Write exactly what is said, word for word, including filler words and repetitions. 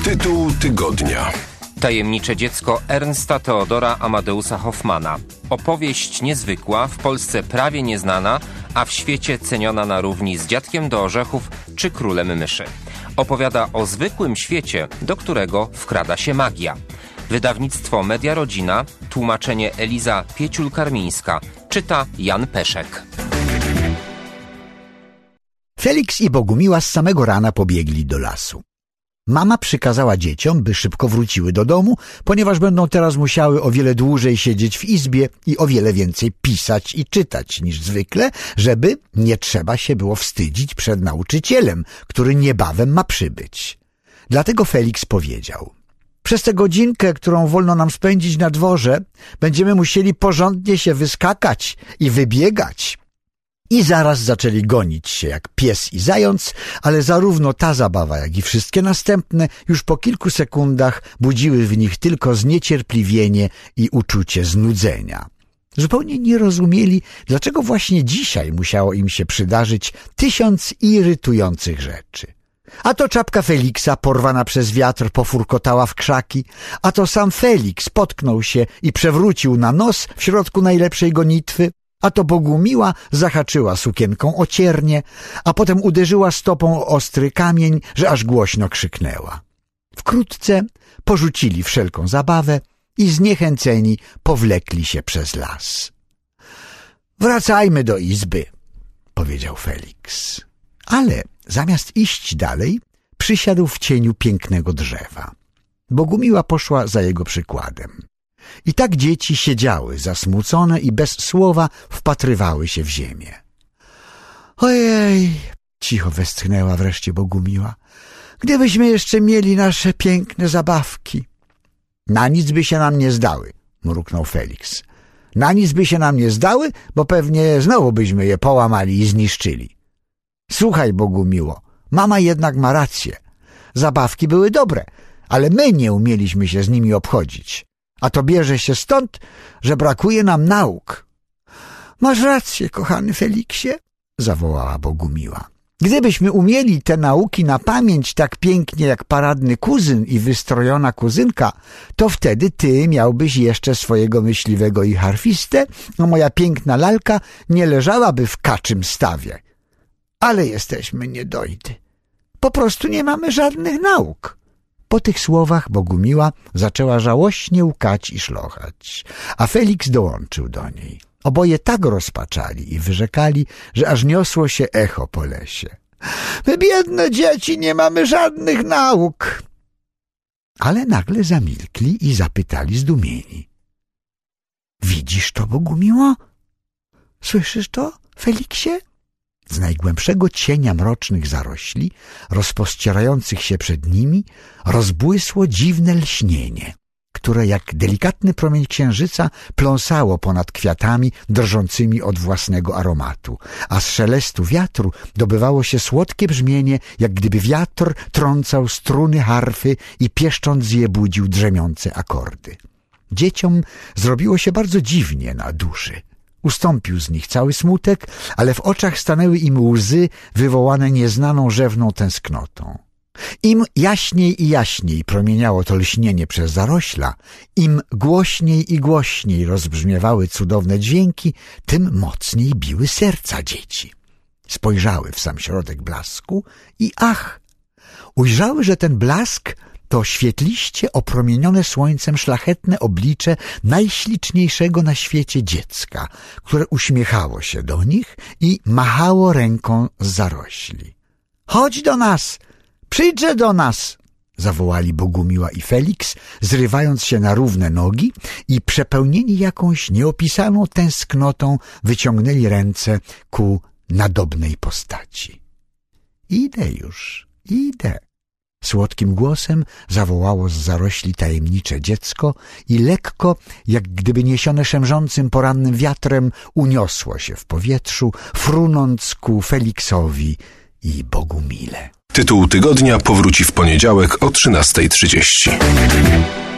Tytuł tygodnia. Tajemnicze dziecko Ernsta Theodora Amadeusa Hoffmana. Opowieść niezwykła, w Polsce prawie nieznana, a w świecie ceniona na równi z Dziadkiem do orzechów czy Królem myszy. Opowiada o zwykłym świecie, do którego wkrada się magia. Wydawnictwo Media Rodzina, tłumaczenie Eliza Pieciul-Karmińska, czyta Jan Peszek. Felix i Bogumiła z samego rana pobiegli do lasu. Mama przykazała dzieciom, by szybko wróciły do domu, ponieważ będą teraz musiały o wiele dłużej siedzieć w izbie i o wiele więcej pisać i czytać niż zwykle, żeby nie trzeba się było wstydzić przed nauczycielem, który niebawem ma przybyć. Dlatego Felix powiedział: przez tę godzinkę, którą wolno nam spędzić na dworze, będziemy musieli porządnie się wyskakać i wybiegać. I zaraz zaczęli gonić się jak pies i zając, ale zarówno ta zabawa, jak i wszystkie następne już po kilku sekundach budziły w nich tylko zniecierpliwienie i uczucie znudzenia. Zupełnie nie rozumieli, dlaczego właśnie dzisiaj musiało im się przydarzyć tysiąc irytujących rzeczy. A to czapka Feliksa, porwana przez wiatr, pofurkotała w krzaki, a to sam Felix potknął się i przewrócił na nos w środku najlepszej gonitwy, a to Bogumiła zahaczyła sukienką o ciernie, a potem uderzyła stopą o ostry kamień, że aż głośno krzyknęła. Wkrótce porzucili wszelką zabawę i zniechęceni powlekli się przez las. Wracajmy do izby, powiedział Felix. Ale zamiast iść dalej, przysiadł w cieniu pięknego drzewa. Bogumiła poszła za jego przykładem. I tak dzieci siedziały zasmucone i bez słowa wpatrywały się w ziemię. Ojej, cicho westchnęła wreszcie Bogumiła. Gdybyśmy jeszcze mieli nasze piękne zabawki. Na nic by się nam nie zdały, mruknął Felix. Na nic by się nam nie zdały, bo pewnie znowu byśmy je połamali i zniszczyli. Słuchaj, Bogumiło, mama jednak ma rację. Zabawki były dobre, ale my nie umieliśmy się z nimi obchodzić. A to bierze się stąd, że brakuje nam nauk. Masz rację, kochany Feliksie, zawołała Bogumiła. Gdybyśmy umieli te nauki na pamięć tak pięknie jak paradny kuzyn i wystrojona kuzynka, to wtedy ty miałbyś jeszcze swojego myśliwego i harfistę, a moja piękna lalka nie leżałaby w kaczym stawie. Ale jesteśmy niedojdy. Po prostu nie mamy żadnych nauk. Po tych słowach Bogumiła zaczęła żałośnie łkać i szlochać, a Felix dołączył do niej. Oboje tak rozpaczali i wyrzekali, że aż niosło się echo po lesie. My biedne dzieci nie mamy żadnych nauk. Ale nagle zamilkli i zapytali zdumieni. Widzisz to, Bogumiło? Słyszysz to, Feliksie? Z najgłębszego cienia mrocznych zarośli, rozpościerających się przed nimi, rozbłysło dziwne lśnienie, które jak delikatny promień księżyca pląsało ponad kwiatami drżącymi od własnego aromatu, a z szelestu wiatru dobywało się słodkie brzmienie, jak gdyby wiatr trącał struny harfy i pieszcząc je budził drzemiące akordy. Dzieciom zrobiło się bardzo dziwnie na duszy. Ustąpił z nich cały smutek, ale w oczach stanęły im łzy wywołane nieznaną rzewną tęsknotą. Im jaśniej i jaśniej promieniało to lśnienie przez zarośla, im głośniej i głośniej rozbrzmiewały cudowne dźwięki, tym mocniej biły serca dzieci. Spojrzały w sam środek blasku i ach! Ujrzały, że ten blask to świetliście opromienione słońcem szlachetne oblicze najśliczniejszego na świecie dziecka, które uśmiechało się do nich i machało ręką z zarośli. Chodź do nas! Przyjdźże do nas! Zawołali Bogumiła i Felix, zrywając się na równe nogi i przepełnieni jakąś nieopisaną tęsknotą wyciągnęli ręce ku nadobnej postaci. Idę już, idę! Słodkim głosem zawołało z zarośli tajemnicze dziecko i lekko, jak gdyby niesione szemrzącym porannym wiatrem, uniosło się w powietrzu, frunąc ku Feliksowi i Bogumile. Tytuł tygodnia powróci w poniedziałek o trzynastej trzydzieści.